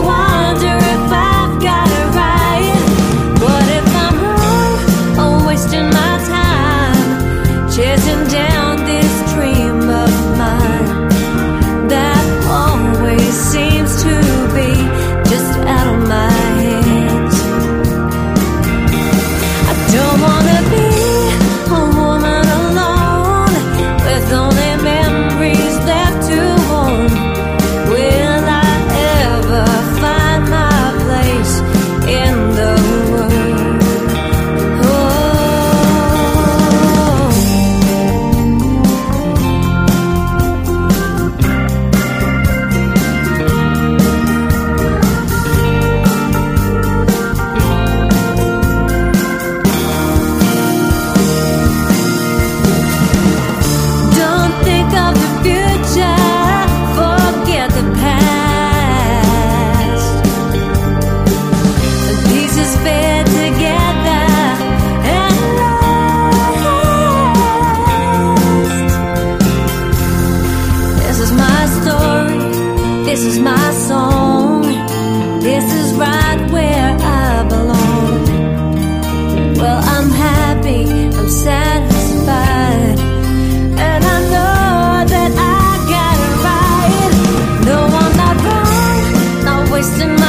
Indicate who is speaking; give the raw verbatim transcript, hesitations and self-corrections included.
Speaker 1: wonder if I've got it right. But if I'm wrong, I'm wasting my time chasing down this dream of mine that always seems to be just out of my hands. I don't wanna be a woman alone with only memories left to own. Will I ever find my place in the world? Oh. Don't think of the future, forget the past. The pieces fit together at last. This is my story, this is my song, this is right where I belong. Well, I'm happy, I'm satisfied, and I know that I got it right. No, I'm not wrong, not wasting my